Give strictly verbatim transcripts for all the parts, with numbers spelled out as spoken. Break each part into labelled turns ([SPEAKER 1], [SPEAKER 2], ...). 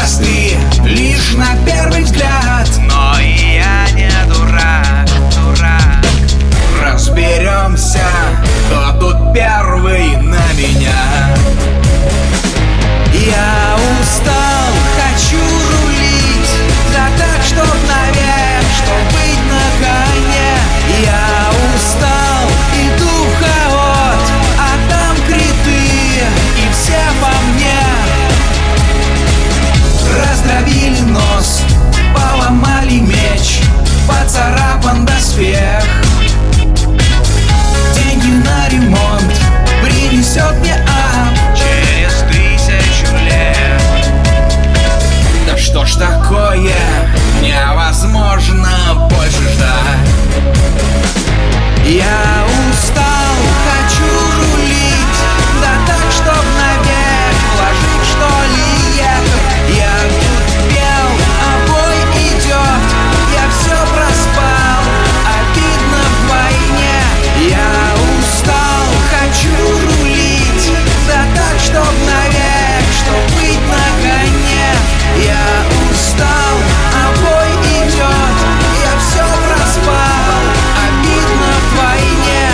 [SPEAKER 1] просты лишь на первый взгляд,
[SPEAKER 2] но и я не дурак, дурак.
[SPEAKER 1] Разберемся, кто тут первый на меня. Я устал, хочу рулить, да так, чтоб наверх, чтоб быть на коне. Я устал, иду в хаот, а там криты, и все по мне. Раздробили нос, поломали меч, поцарапан доспех. Деньги на ремонт принесет мне ап
[SPEAKER 2] через тысячу лет.
[SPEAKER 1] Да что ж такое, невозможно больше ждать. Я устал, хочу рулить, да так, чтоб наверх вложить, что ли, ехать. Я тут пел, а бой идет, я все проспал, обидно вдвойне. Я устал, хочу рулить, да так, чтоб наверх, чтоб быть на коне. Я устал, а бой идет, я все проспал, обидно вдвойне.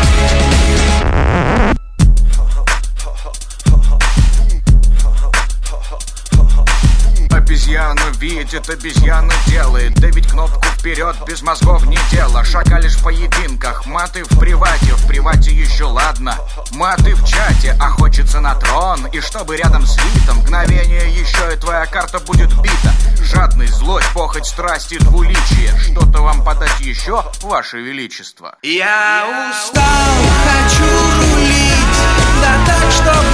[SPEAKER 3] Обезьяну видит, обезьяну делает. Давить кнопку вперед без мозгов не дело. Шагали в поединках, маты в привате. В привате еще ладно, маты в чате. А хочется на трон, и чтобы рядом с Витом мгновение еще и твоя карта будет бита. Жадность, злость, похоть, страсть и двуличие. Что-то вам подать еще, ваше величество?
[SPEAKER 1] Я устал, хочу рулить, да так, чтоб